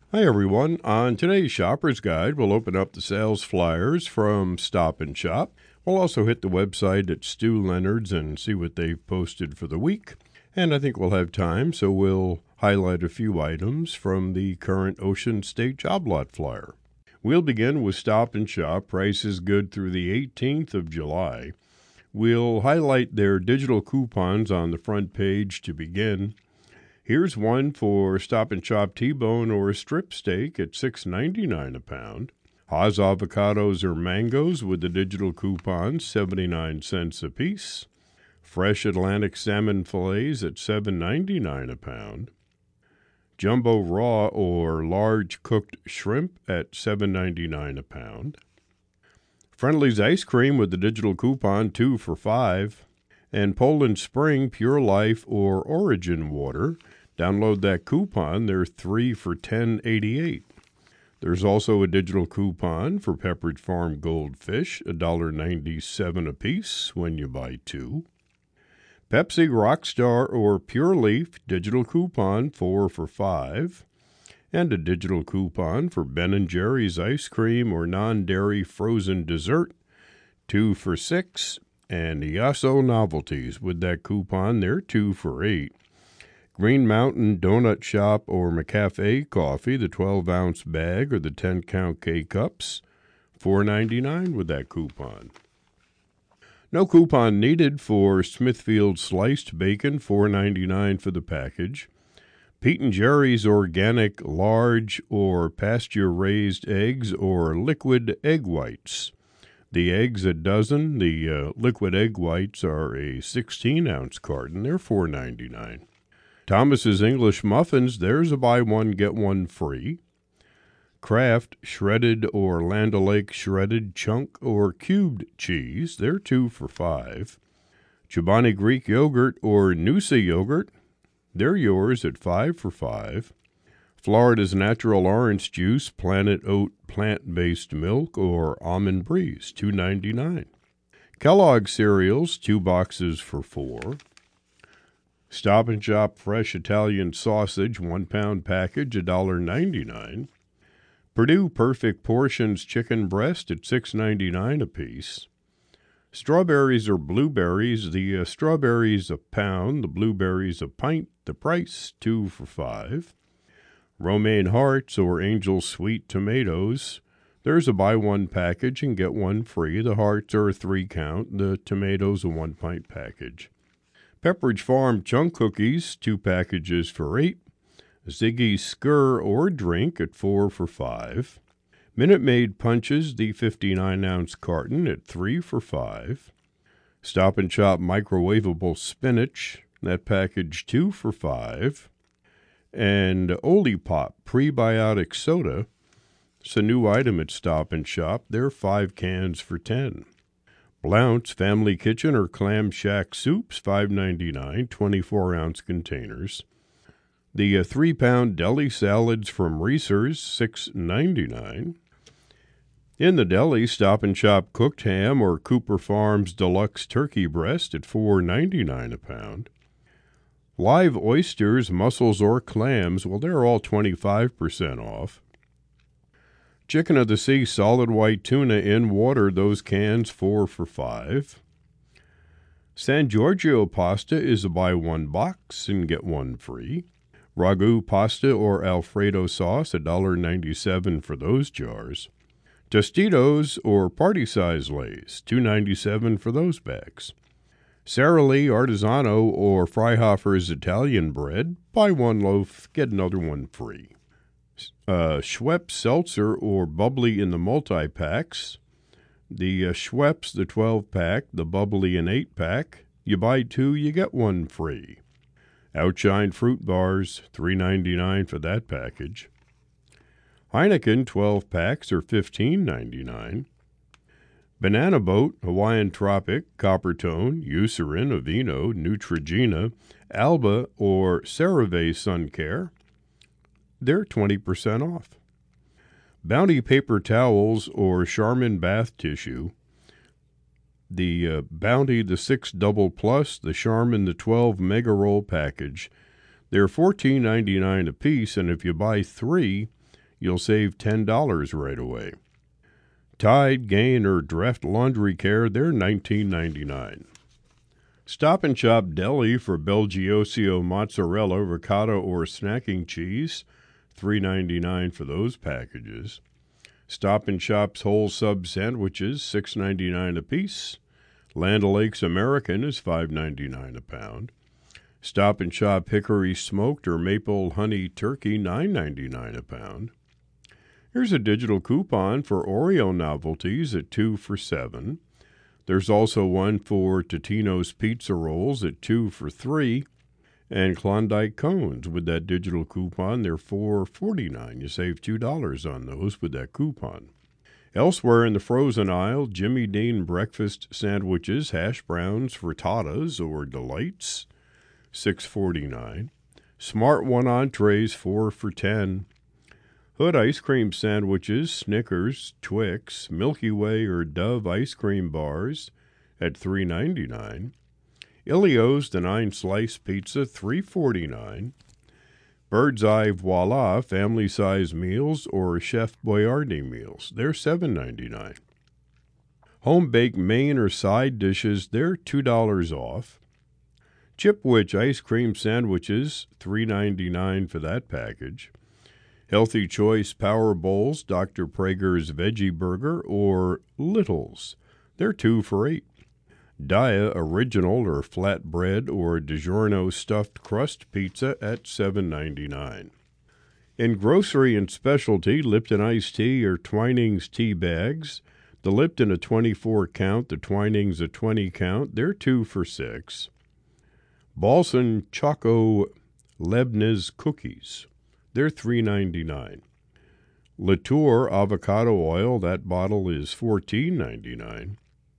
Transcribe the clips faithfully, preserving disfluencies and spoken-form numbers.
Hi everyone. On today's Shopper's Guide, we'll open up the sales flyers from Stop and Shop. We'll also hit the website at Stu Leonard's and see what they've posted for the week. And I think we'll have time, so we'll highlight a few items from the current Ocean State Job Lot flyer. We'll begin with Stop and Shop. Prices good through the eighteenth of July. We'll highlight their digital coupons on the front page to begin. Here's one for Stop and Shop T-bone or strip steak at six ninety-nine a pound. Haas avocados or mangoes with the digital coupons, seventy-nine cents a piece. Fresh Atlantic salmon fillets at seven ninety-nine a pound. Jumbo raw or large cooked shrimp at seven ninety-nine a pound. Friendly's ice cream with the digital coupon, two for five. And Poland Spring Pure Life or Origin water. Download that coupon. They're three for ten eighty-eight. There's also a digital coupon for Pepperidge Farm Goldfish, one ninety-seven a piece when you buy two. Pepsi Rockstar or Pure Leaf digital coupon, four for five. And a digital coupon for Ben and Jerry's ice cream or non-dairy frozen dessert, two for six. And Yasso Novelties with that coupon, they're two for eight. Green Mountain Donut Shop or McCafe coffee, the twelve-ounce bag or the ten-count K-Cups, four ninety-nine with that coupon. No coupon needed for Smithfield Sliced Bacon, four ninety-nine for the package. Pete and Jerry's Organic Large or Pasture-Raised Eggs or Liquid Egg Whites. The eggs a dozen, the uh, liquid egg whites are a sixteen-ounce carton. They're four ninety-nine. Thomas's English Muffins, there's a buy one, get one free. Kraft Shredded or Land O'Lakes Shredded Chunk or Cubed Cheese, they're two for five. Chobani Greek Yogurt or Noosa Yogurt, they're yours at five for five. Florida's Natural Orange Juice, Planet Oat Plant-Based Milk, or Almond Breeze, two ninety-nine. Kellogg's Cereals, two boxes for four. Stop and Shop Fresh Italian Sausage, one pound package, one ninety-nine. Purdue Perfect Portions Chicken Breast at six ninety-nine a piece. Strawberries or blueberries, the uh, strawberries a pound, the blueberries a pint, the price two for five. Romaine Hearts or Angel Sweet Tomatoes, there's a buy one package and get one free. The hearts are a three count, the tomatoes a one pint package. Pepperidge Farm Chunk Cookies, two packages for eight. Ziggy's Skur or Drink at four for five. Minute Maid Punches, the fifty-nine-ounce carton at three for five. Stop and Shop Microwavable Spinach, that package two for five. And Olipop Prebiotic Soda, it's a new item at Stop and Shop. They're five cans for ten. Blount's Family Kitchen or Clam Shack Soups, five ninety-nine, twenty-four-ounce containers. The uh, three-pound deli salads from Reese's, six ninety-nine. In the deli, Stop and Shop cooked ham or Cooper Farms Deluxe Turkey Breast at four ninety-nine a pound. Live oysters, mussels, or clams, well, they're all twenty-five percent off. Chicken of the Sea solid white tuna in water, those cans four for five. San Giorgio pasta is a buy one box and get one free. Ragu pasta or Alfredo sauce, one ninety-seven for those jars. Tostitos or party size Lays, two ninety-seven for those bags. Sara Lee Artisano or Freihofer's Italian bread, buy one loaf, get another one free. Uh, Schweppes Seltzer or Bubbly in the multi-packs. The uh, Schweppes, the twelve-pack, the Bubbly in eight-pack. You buy two, you get one free. Outshine Fruit Bars, three ninety-nine for that package. Heineken twelve packs are fifteen ninety-nine. Banana Boat, Hawaiian Tropic, Coppertone, Eucerin, Aveeno, Neutrogena, Alba, or CeraVe Sun Care, they're twenty percent off. Bounty Paper Towels or Charmin Bath Tissue, the uh, Bounty, the six Double Plus, the Charmin, the twelve Mega Roll package, they're fourteen ninety-nine a piece, and if you buy three, you'll save ten dollars right away. Tide, Gain, or Dreft Laundry Care, they're nineteen ninety-nine. Stop and Shop Deli for Belgiosio mozzarella, ricotta, or snacking cheese, three ninety-nine for those packages. Stop and Shop's whole sub sandwiches, six ninety-nine a piece. Land O'Lakes American is five ninety-nine a pound. Stop and Shop Hickory Smoked or Maple Honey Turkey, nine ninety-nine a pound. Here's a digital coupon for Oreo novelties at two for seven. There's also one for Totino's Pizza Rolls at two for three, and Klondike Cones with that digital coupon. They're four forty-nine. You save two dollars on those with that coupon. Elsewhere in the frozen aisle, Jimmy Dean breakfast sandwiches, hash browns, frittatas, or delights, six forty-nine. Smart One entrees, four for ten. Hood ice cream sandwiches, Snickers, Twix, Milky Way, or Dove ice cream bars at three ninety-nine. Ilio's the nine-slice pizza, three forty-nine. Bird's Eye Voila family-size meals or Chef Boyardee meals, they're seven ninety-nine. Home-baked main or side dishes, they're two dollars off. Chipwich ice cream sandwiches, three ninety-nine for that package. Healthy Choice Power Bowls, Doctor Prager's Veggie Burger, or Littles, they're two for eight. Dia Original or Flatbread or DiGiorno Stuffed Crust Pizza at seven ninety-nine. In grocery and specialty, Lipton Iced Tea or Twinings tea bags. The Lipton a twenty-four count, the Twinings a twenty count, they're two for six. Balsan Choco Leibniz Cookies, they're three ninety-nine. Latour Avocado Oil, that bottle is fourteen ninety-nine.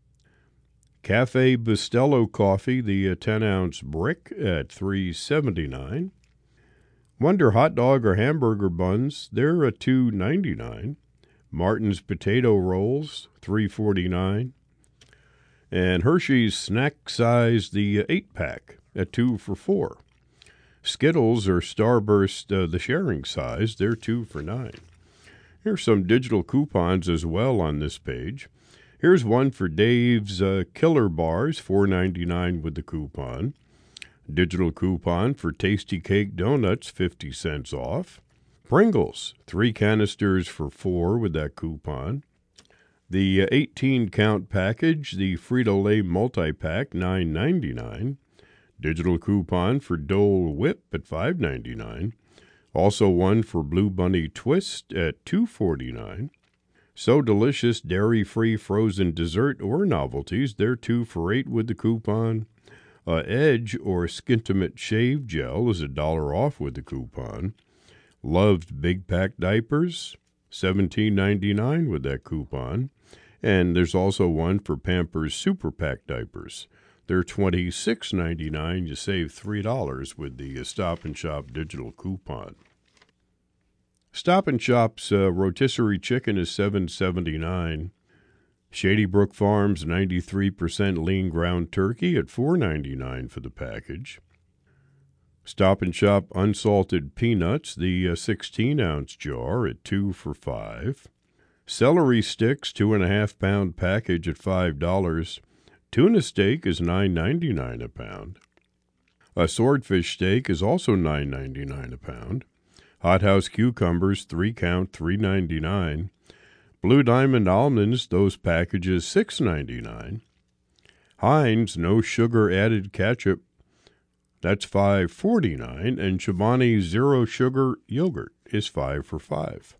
Cafe Bustelo Coffee, the ten-ounce brick at three seventy-nine. Wonder Hot Dog or Hamburger Buns, they're a two ninety-nine. Martin's Potato Rolls, three forty-nine. And Hershey's Snack Size, the eight-pack at two for four. Skittles or Starburst, uh, the sharing size, they're two for nine. Here's some digital coupons as well on this page. Here's one for Dave's uh, Killer Bars, four ninety-nine with the coupon. Digital coupon for Tasty Cake Donuts, fifty cents off. Pringles, three canisters for four with that coupon. The eighteen-count package, the Frito-Lay multi-pack, nine ninety-nine. Digital coupon for Dole Whip at five ninety-nine. Also one for Blue Bunny Twist at two forty-nine. So Delicious dairy-free frozen dessert or novelties, they're two for eight with the coupon. Uh, Edge or Skintimate Shave Gel is a dollar off with the coupon. Loved Big Pack Diapers, seventeen ninety-nine with that coupon. And there's also one for Pampers Super Pack Diapers. They're twenty-six ninety-nine. You save three dollars with the Stop and Shop digital coupon. Stop and Shop's uh, rotisserie chicken is seven seventy-nine. Shady Brook Farms ninety-three percent lean ground turkey at four ninety-nine for the package. Stop and Shop unsalted peanuts, the uh, sixteen-ounce jar at two for five. Celery sticks, two and a half pound package at five dollars. Tuna steak is nine ninety-nine a pound. A swordfish steak is also nine ninety-nine a pound. Hothouse cucumbers, three count, three ninety-nine. Blue Diamond almonds, those packages, six ninety-nine. Heinz no sugar added ketchup, that's five forty-nine, and Chobani zero sugar yogurt is five for five.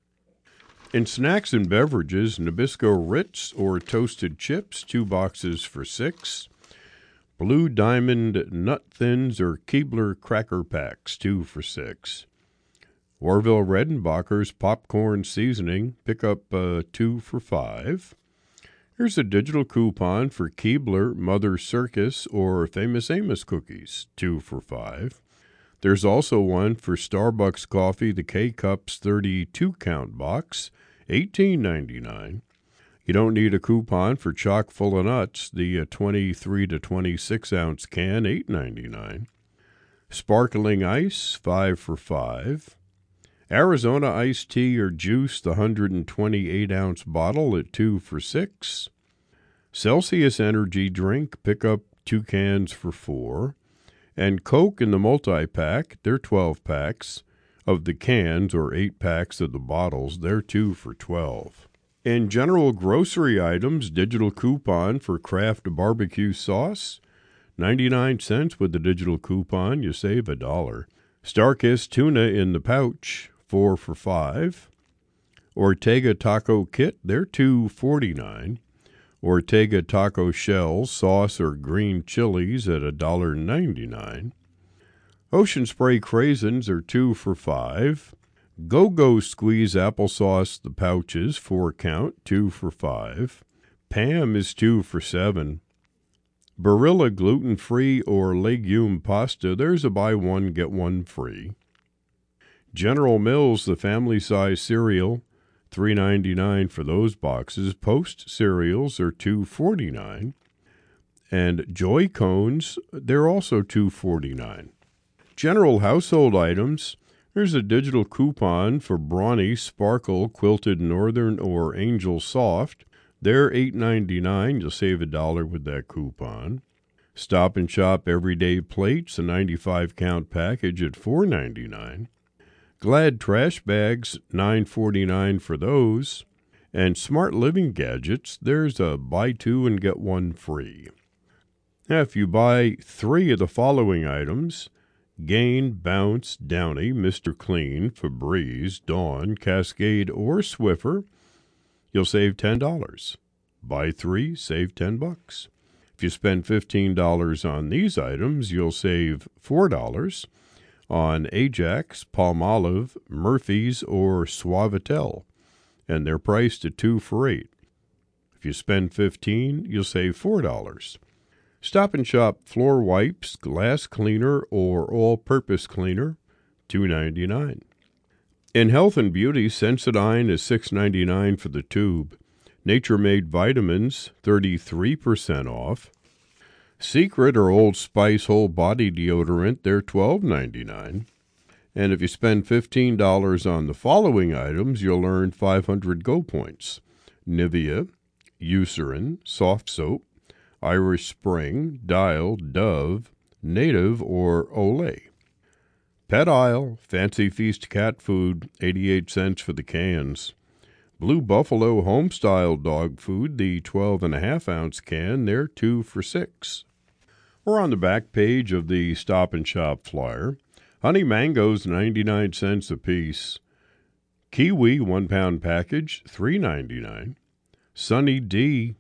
In snacks and beverages, Nabisco Ritz or toasted chips, two boxes for six. Blue Diamond Nut Thins or Keebler cracker packs, two for six. Orville Redenbacher's popcorn seasoning, pick up uh, two for five. Here's a digital coupon for Keebler Mother Circus or Famous Amos cookies, two for five. There's also one for Starbucks coffee, the K-Cups thirty-two count box, eighteen ninety-nine. You don't need a coupon for Chock full of nuts, the uh, twenty-three to twenty-six ounce can, eight ninety-nine. Sparkling ice, five for five. Arizona iced tea or juice, the one hundred twenty-eight ounce bottle at two for six. Celsius energy drink, pick up two cans for four. And Coke in the multi-pack, they're twelve packs. Of the cans, or eight packs of the bottles, they're two for twelve. In general grocery items, digital coupon for Kraft barbecue sauce, ninety-nine cents with the digital coupon, you save a dollar. Starkist tuna in the pouch, four for five. Ortega taco kit, they're two forty-nine. Ortega taco shells, sauce or green chilies at a dollar ninety-nine. Ocean Spray craisins are two for five. Go-Go Squeeze applesauce, the pouches, four count, two for five. Pam is two for seven. Barilla gluten-free or legume pasta, there's a buy one, get one free. General Mills, the family-size cereal, three ninety-nine for those boxes. Post cereals are two forty-nine. And Joy Cones, they're also two forty-nine. General household items, there's a digital coupon for Brawny Sparkle Quilted Northern or Angel Soft. They're eight ninety-nine. You'll save a dollar with that coupon. Stop and Shop Everyday Plates, a ninety-five count package at four ninety-nine. Glad trash bags, nine forty-nine for those. And Smart Living Gadgets, there's a buy two and get one free. Now, if you buy three of the following items, Gain, Bounce, Downy, Mister Clean, Febreze, Dawn, Cascade, or Swiffer, you'll save ten dollars. Buy three, save ten bucks. If you spend fifteen dollars on these items, you'll save four dollars on Ajax, Palmolive, Murphy's, or Suavitel, and they're priced at two for eight. If you spend fifteen dollars, you'll save four dollars. Stop and Shop floor wipes, glass cleaner, or all-purpose cleaner, two ninety-nine. In health and beauty, Sensodyne is six ninety-nine for the tube. Nature Made vitamins, thirty-three percent off. Secret or Old Spice whole body deodorant, they're twelve ninety-nine. And if you spend fifteen dollars on the following items, you'll earn five hundred Go Points. Nivea, Eucerin, Soft Soap, Irish Spring, Dial, Dove, Native, or Olay. Pet Aisle, Fancy Feast cat food, eighty-eight cents for the cans. Blue Buffalo Homestyle dog food, the twelve and a half ounce can, they're two for six. We're on the back page of the Stop and Shop flyer. Honey mangoes, ninety-nine cents apiece. Kiwi, one pound package, three ninety-nine. Sunny D,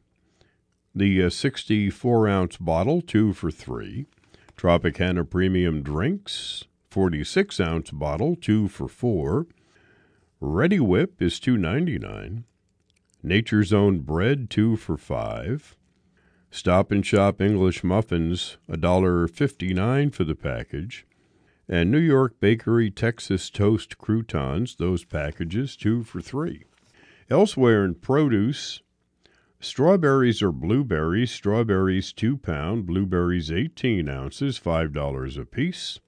the uh, sixty-four ounce bottle, two for three. Tropicana Premium Drinks, forty-six ounce bottle, two for four. Ready Whip is two ninety-nine. Nature's Own bread, two for five. Stop and Shop English muffins, one fifty-nine for the package. And New York Bakery Texas Toast croutons, those packages, two for three. Elsewhere in produce, strawberries or blueberries, strawberries two pound, blueberries eighteen ounces, five dollars a piece.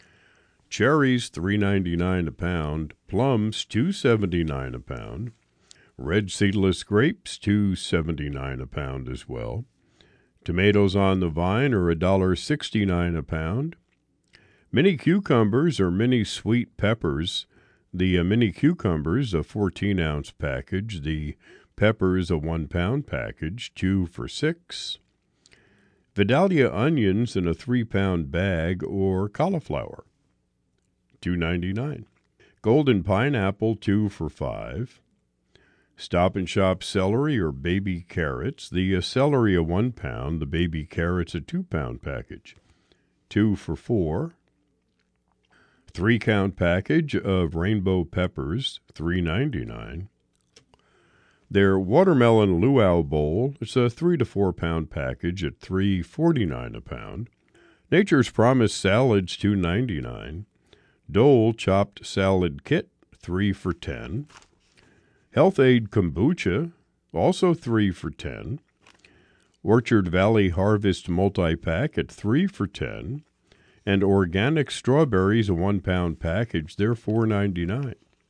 Cherries three ninety-nine a pound, plums two seventy-nine a pound. Red seedless grapes two seventy-nine a pound as well. Tomatoes on the vine are one sixty-nine a pound. Mini cucumbers or mini sweet peppers. The uh, mini cucumbers, a fourteen ounce package. The peppers, a one pound package, two for six. Vidalia onions in a three pound bag, or cauliflower, two ninety-nine. Golden pineapple, two for five. Stop and Shop celery or baby carrots. The uh, celery, a one pound. The baby carrots, a two pound package, two for four. Three count package of rainbow peppers, three ninety-nine. Their watermelon luau bowl, it's a three to four pound package at three forty-nine a pound. Nature's Promise salads, two ninety-nine. Dole chopped salad kit, three for ten. Health Aid kombucha, also three for ten. Orchard Valley Harvest multi-pack at three for ten. And organic strawberries, a one pound package, they're four ninety-nine.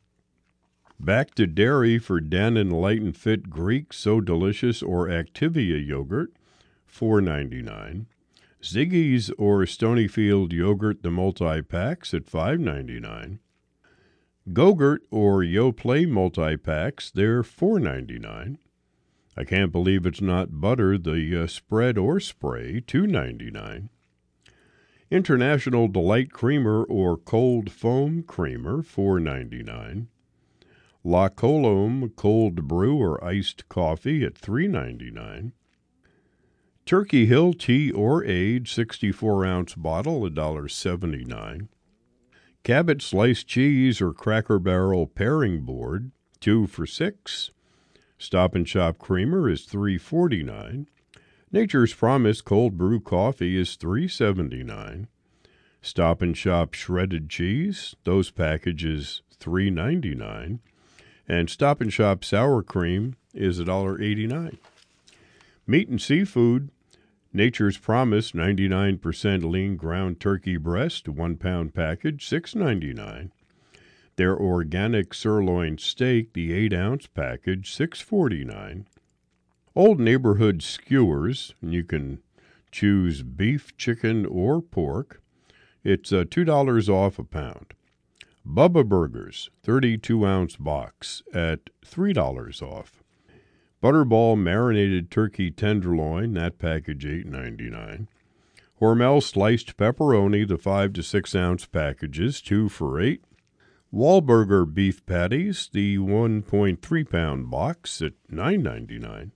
Back to dairy for Dannon Light and Fit Greek So Delicious or Activia yogurt, four ninety-nine. Ziggy's or Stonyfield yogurt, the multi-packs at five ninety-nine. Go-Gurt or Yoplait multi-packs, they're four ninety-nine. I can't believe it's not butter, the uh, spread or spray, two ninety-nine. International Delight Creamer or Cold Foam Creamer, four ninety-nine. La Colombe Cold Brew or Iced Coffee at three ninety-nine. Turkey Hill Tea or Age sixty-four ounce bottle, one seventy-nine. Cabot Sliced Cheese or Cracker Barrel Pairing Board, two for six. Stop and Shop Creamer is three forty-nine. Nature's Promise Cold Brew Coffee is three seventy-nine. Stop and Shop Shredded Cheese, those packages three ninety-nine. And Stop and Shop Sour Cream is one eighty-nine. Meat and Seafood, Nature's Promise ninety-nine percent lean ground turkey breast, one pound package, six ninety-nine. Their organic sirloin steak, the eight ounce package, six forty-nine. Old Neighborhood Skewers, and you can choose beef, chicken, or pork. It's uh, two dollars off a pound. Bubba Burgers, thirty-two ounce box at three dollars off. Butterball Marinated Turkey Tenderloin, that package eight ninety-nine. Hormel Sliced Pepperoni, the five to six ounce packages, two for eight. Wahlburger Beef Patties, the one point three pound box at nine ninety-nine.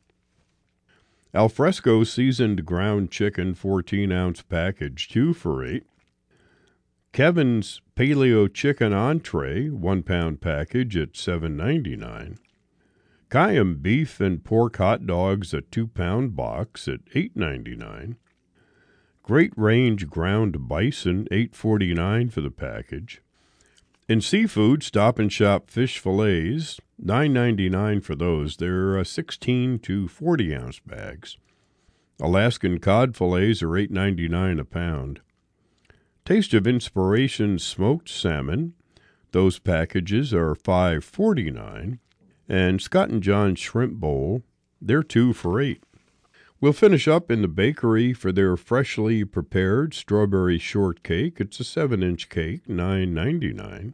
Alfresco Seasoned Ground Chicken, fourteen ounce package, two for eight. Kevin's Paleo Chicken Entree, one pound package at seven ninety-nine. Kayam Beef and Pork Hot Dogs, a two pound box at eight ninety-nine. Great Range Ground Bison, eight forty-nine for the package. In seafood, Stop and Shop Fish Fillets, nine ninety-nine for those. They're uh, sixteen to forty ounce bags. Alaskan Cod Fillets are eight ninety-nine a pound. Taste of Inspiration Smoked Salmon, those packages are five forty-nine. And Scott and John's Shrimp Bowl, they're two for eight. We'll finish up in the bakery for their freshly prepared strawberry shortcake. It's a seven inch cake, nine ninety-nine.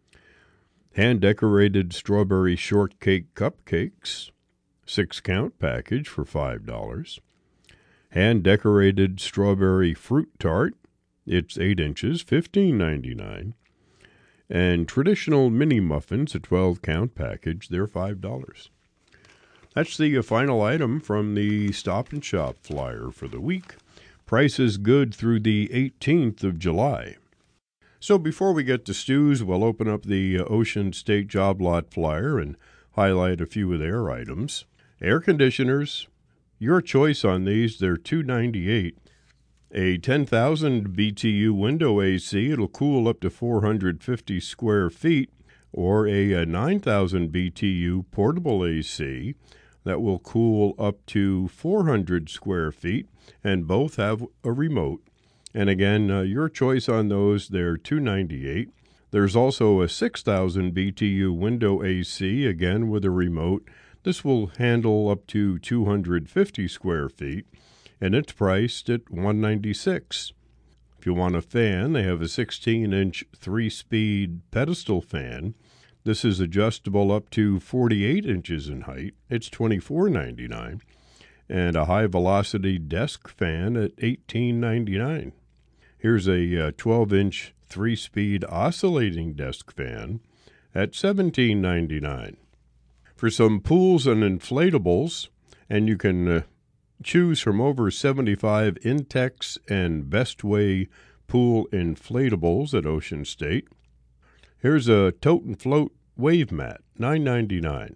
Hand-decorated strawberry shortcake cupcakes, six count package for five dollars. Hand-decorated strawberry fruit tart, it's eight inches, fifteen ninety-nine. And traditional mini muffins, a twelve count package, they're five dollars. That's the uh, final item from the Stop and Shop flyer for the week. Price is good through the eighteenth of July. So before we get to Stu's, we'll open up the uh, Ocean State Job Lot flyer and highlight a few of their items. Air conditioners, your choice on these, they're two ninety-eight. A ten thousand B T U window A C, it'll cool up to four hundred fifty square feet, or a, a nine thousand B T U portable A C that will cool up to four hundred square feet, and both have a remote. And again, uh, your choice on those, they're two ninety-eight. There's also a six thousand B T U window A C, again with a remote. This will handle up to two hundred fifty square feet. And it's priced at one ninety-six. If you want a fan, they have a sixteen inch three-speed pedestal fan. This is adjustable up to forty-eight inches in height. It's twenty-four ninety-nine. And a high-velocity desk fan at eighteen ninety-nine. Here's a twelve inch three-speed oscillating desk fan at seventeen ninety-nine. For some pools and inflatables, and you can Uh, choose from over seventy-five Intex and Bestway pool inflatables at Ocean State. Here's a Tote and Float wave mat, nine ninety-nine.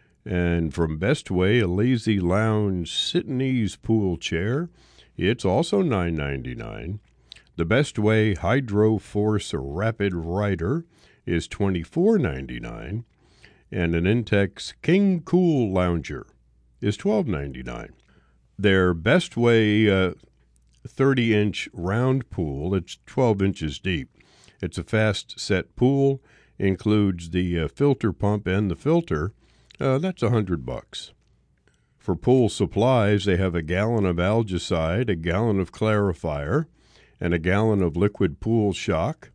And from Bestway, a Lazy Lounge Sit and Ease pool chair. It's also nine ninety-nine. The Bestway Hydro Force Rapid Rider is twenty-four ninety-nine. And an Intex King Cool Lounger is twelve ninety-nine. Their Bestway uh, thirty inch round pool, it's twelve inches deep. It's a fast set pool. includes the uh, filter pump and the filter. Uh, that's a hundred bucks. For pool supplies, they have a gallon of algicide, a gallon of clarifier, and a gallon of liquid pool shock,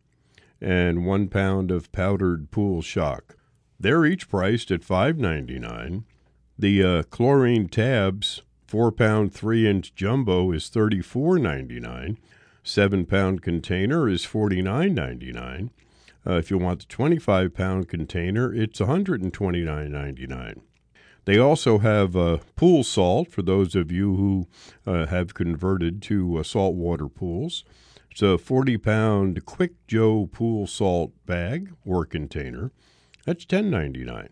and one pound of powdered pool shock. They're each priced at five ninety-nine. The uh, chlorine tabs, four pound three inch jumbo, is thirty-four ninety-nine. seven pound container is forty-nine ninety-nine. Uh, if you want the twenty-five pound container, it's one hundred twenty-nine ninety-nine. They also have uh, pool salt for those of you who uh, have converted to uh, saltwater pools. It's a forty pound Quick Joe pool salt bag or container. That's ten ninety-nine.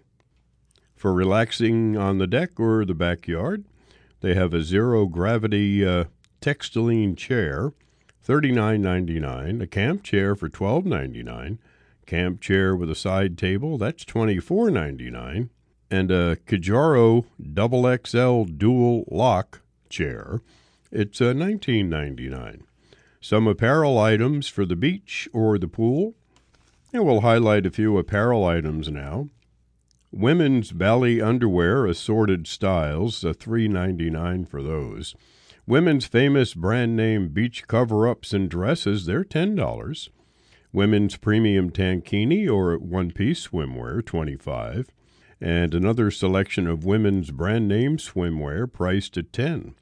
For relaxing on the deck or the backyard, they have a zero-gravity uh, Textiline chair, thirty-nine ninety-nine. A camp chair for twelve ninety-nine. Camp chair with a side table, that's twenty-four ninety-nine. And a Kijaro double X L dual lock chair, it's uh, nineteen ninety-nine. Some apparel items for the beach or the pool. And we'll highlight a few apparel items now. Women's Bally underwear, assorted styles, uh, three ninety-nine for those. Women's famous brand name beach cover-ups and dresses, they're ten dollars. Women's premium tankini or one-piece swimwear, twenty-five dollars. And another selection of women's brand name swimwear priced at ten dollars.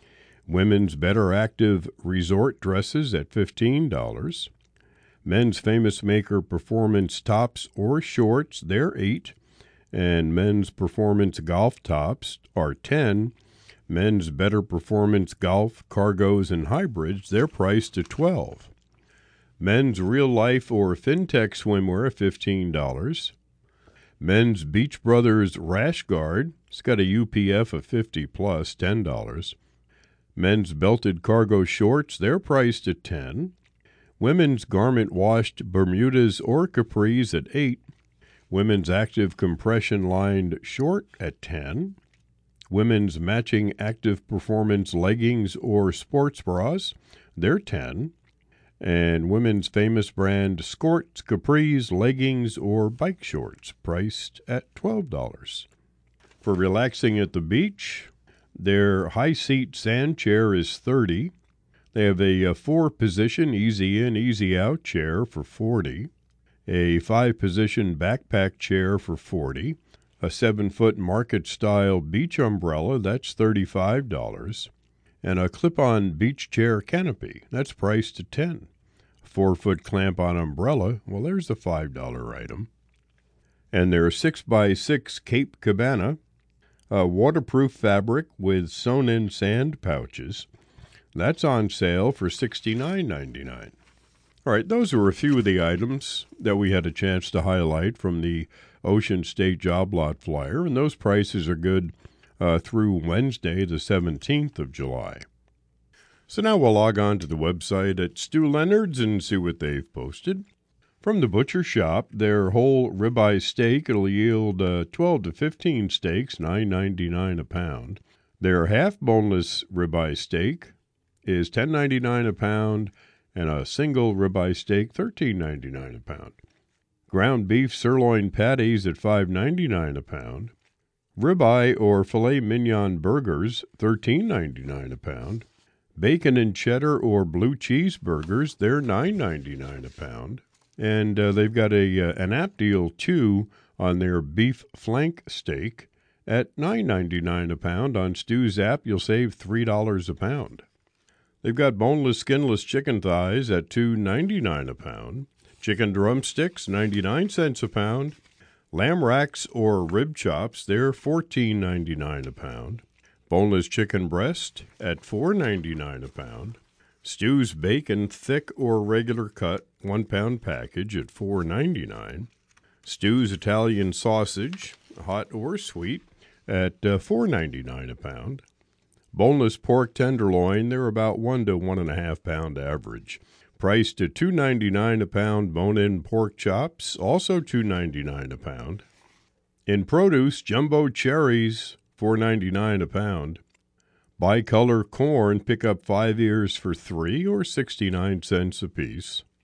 Women's Better Active resort dresses at fifteen dollars. Men's Famous Maker performance tops or shorts, they're eight dollars. And men's performance golf tops are ten dollars. Men's Better Performance golf, cargos, and hybrids, they're priced at twelve dollars. Men's Real Life or FinTech swimwear, fifteen dollars. Men's Beach Brothers Rash Guard, it's got a U P F of fifty plus, ten dollars. Men's Belted Cargo Shorts, they're priced at ten dollars. Women's Garment Washed Bermudas or Capris at eight dollars. Women's Active Compression Lined Short at ten dollars. Women's Matching Active Performance Leggings or Sports Bras, they're ten dollars. And women's famous brand skirts, capris, leggings, or bike shorts, priced at twelve dollars. For relaxing at the beach, their high seat sand chair is thirty dollars. They have a, a four-position easy in, easy out chair for forty dollars. A five-position backpack chair for forty dollars. A seven-foot market-style beach umbrella, that's thirty-five dollars. And a clip-on beach chair canopy, that's priced at ten dollars. Four-foot clamp-on umbrella, well, there's a five dollar item. And their six by six Cape Cabana, a waterproof fabric with sewn-in sand pouches. That's on sale for sixty-nine ninety-nine. All right, those are a few of the items that we had a chance to highlight from the Ocean State Job Lot flyer, and those prices are good uh, through Wednesday, the seventeenth of July. So now we'll log on to the website at Stu Leonard's and see what they've posted. From the butcher shop, their whole ribeye steak, it'll yield uh, twelve to fifteen steaks, nine ninety-nine a pound. Their half boneless ribeye steak is ten ninety-nine a pound, and a single ribeye steak, thirteen ninety-nine a pound. Ground beef sirloin patties at five ninety-nine a pound. Ribeye or filet mignon burgers, thirteen ninety-nine a pound. Bacon and cheddar or blue cheese burgers, they're nine ninety-nine a pound. And uh, they've got a uh, an app deal, too, on their beef flank steak at nine ninety-nine a pound. On Stu's app, you'll save three dollars a pound. They've got boneless, skinless chicken thighs at two ninety-nine a pound. Chicken drumsticks, ninety-nine cents a pound. Lamb racks or rib chops, they're fourteen ninety-nine a pound. Boneless chicken breast at four ninety-nine a pound. Stu's bacon, thick or regular cut, one pound package at four ninety-nine. Stu's Italian sausage, hot or sweet, at uh, four ninety-nine a pound. Boneless pork tenderloin, they're about one to one and a half pound average. Priced at two ninety-nine a pound. Bone-in pork chops, also two ninety-nine a pound. In produce, jumbo cherries, four ninety-nine a pound. Bicolor corn, pick up five ears for three or sixty-nine cents apiece.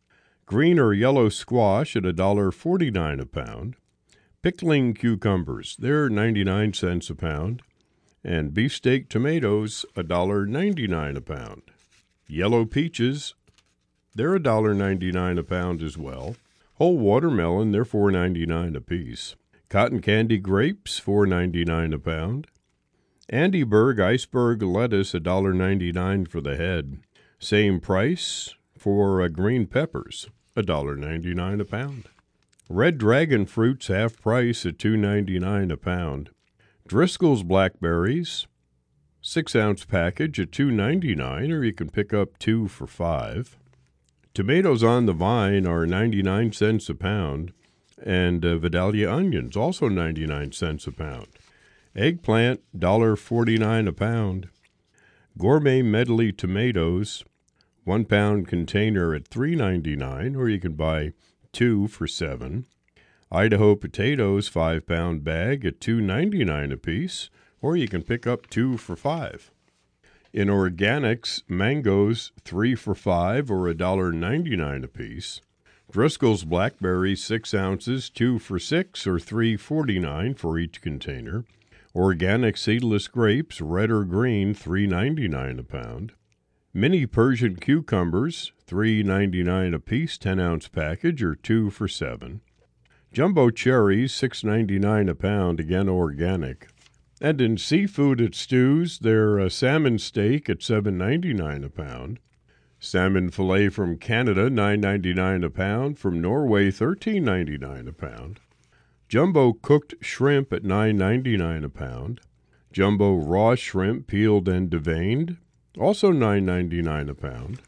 Green or yellow squash at one dollar and forty-nine cents a pound. Pickling cucumbers, they're ninety-nine cents a pound. And beefsteak tomatoes, one dollar and ninety-nine cents a pound. Yellow peaches, they're one dollar and ninety-nine cents a pound as well. Whole watermelon, they're four dollars and ninety-nine cents a piece. Cotton candy grapes, four dollars and ninety-nine cents a pound. Andyberg iceberg lettuce, one dollar and ninety-nine cents for the head. Same price for uh, green peppers, one dollar and ninety-nine cents a pound. Red dragon fruits half price at two dollars and ninety-nine cents a pound. Driscoll's blackberries, six ounce package at two dollars and ninety-nine cents, or you can pick up two for five. Tomatoes on the vine are ninety-nine cents a pound, and uh, Vidalia onions also ninety-nine cents a pound. Eggplant, one dollar and forty-nine cents a pound. Gourmet medley tomatoes, one pound container at three dollars and ninety-nine cents, or you can buy two for seven. Idaho potatoes, five pound bag at two dollars and ninety-nine cents a piece, or you can pick up two for five. In organics, mangoes, three for five or one dollar and ninety-nine cents a piece. Driscoll's blackberries, six ounces, two for six or three dollars and forty-nine cents for each container. Organic seedless grapes, red or green, three dollars and ninety-nine cents a pound. Mini Persian cucumbers, three dollars and ninety-nine cents a piece, ten ounce package, or two for seven. Jumbo cherries, six dollars and ninety-nine cents a pound, again organic. And in seafood at Stu's, their uh, salmon steak at seven dollars and ninety-nine cents a pound. Salmon fillet from Canada, nine dollars and ninety-nine cents a pound. From Norway, thirteen dollars and ninety-nine cents a pound. Jumbo cooked shrimp at nine dollars and ninety-nine cents a pound. Jumbo raw shrimp, peeled and deveined, also nine dollars and ninety-nine cents a pound.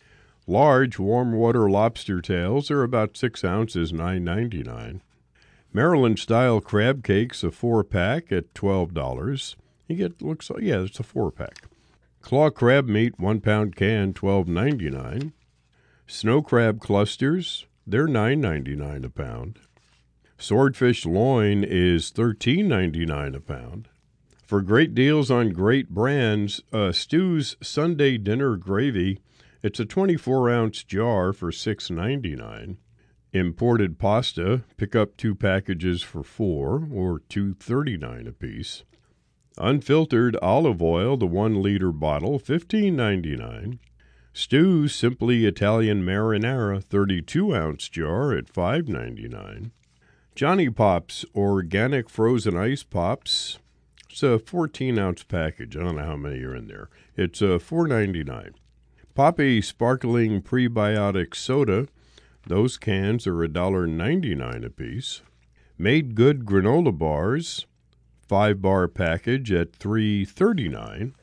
Large warm water lobster tails are about six ounces, nine dollars and ninety-nine cents. Maryland-style crab cakes, a four-pack at twelve dollars. You get, looks like, yeah, it's a four-pack. Claw crab meat, one-pound can, twelve dollars and ninety-nine cents. Snow crab clusters, they're nine dollars and ninety-nine cents a pound. Swordfish loin is thirteen dollars and ninety-nine cents a pound. For great deals on great brands, uh, Stu's Sunday Dinner Gravy, it's a twenty-four ounce jar for six dollars and ninety-nine cents. Imported pasta, pick up two packages for four or two dollars and thirty-nine cents a piece. Unfiltered olive oil, the one liter bottle, fifteen dollars and ninety-nine cents. Stu's Simply Italian Marinara, thirty-two ounce jar at five dollars and ninety-nine cents. Johnny Pops Organic Frozen Ice Pops, it's a fourteen ounce package. I don't know how many are in there. It's uh, four dollars and ninety-nine cents. Poppy Sparkling Prebiotic Soda, those cans are one dollar and ninety-nine cents a piece. Made Good Granola Bars, five bar package at three dollars and thirty-nine cents.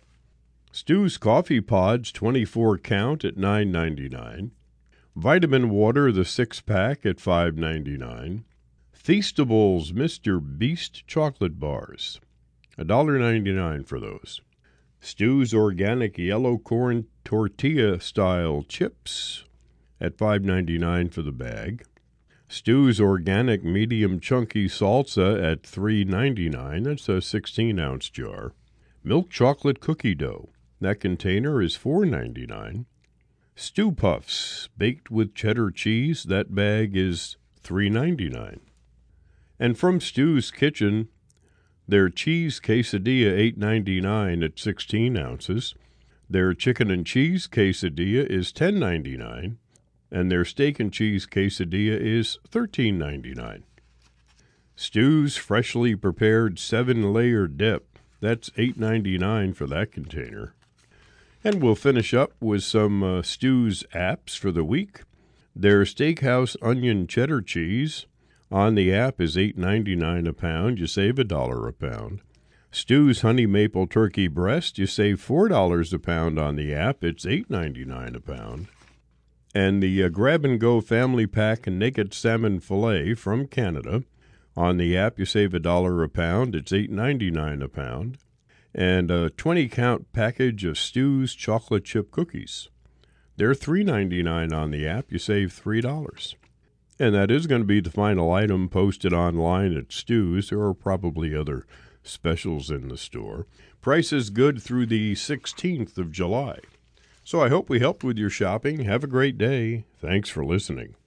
Stu's Coffee Pods, twenty-four count at nine dollars and ninety-nine cents. Vitamin Water, the six pack at five dollars and ninety-nine cents. Feastables Mister Beast Chocolate Bars, one dollar and ninety-nine cents for those. Stu's Organic Yellow Corn Tortilla-style chips at five dollars and ninety-nine cents for the bag. Stu's Organic Medium Chunky Salsa at three dollars and ninety-nine cents. That's a sixteen ounce jar. Milk Chocolate Cookie Dough, that container is four dollars and ninety-nine cents. Stew Puffs, baked with cheddar cheese, that bag is three dollars and ninety-nine cents. And from Stu's Kitchen, their cheese quesadilla, eight dollars and ninety-nine cents at sixteen ounces. Their chicken and cheese quesadilla is ten dollars and ninety-nine cents. And their steak and cheese quesadilla is thirteen dollars and ninety-nine cents. Stu's Freshly Prepared seven-layer dip, that's eight dollars and ninety-nine cents for that container. And we'll finish up with some uh, Stu's apps for the week. Their Steakhouse Onion Cheddar Cheese on the app is eight dollars and ninety-nine cents a pound. You save a dollar a pound. Stu's Honey Maple Turkey Breast, you save four dollars a pound on the app. It's eight dollars and ninety-nine cents a pound. And the uh, Grab-and-Go Family Pack Naked Salmon Filet from Canada, on the app you save a dollar a pound. It's eight dollars and ninety-nine cents a pound. And a twenty count package of Stu's Chocolate Chip Cookies. They're three dollars and ninety-nine cents on the app. You save three dollars. And that is going to be the final item posted online at Stu's. There are probably other specials in the store. Price is good through the sixteenth of July. So I hope we helped with your shopping. Have a great day. Thanks for listening.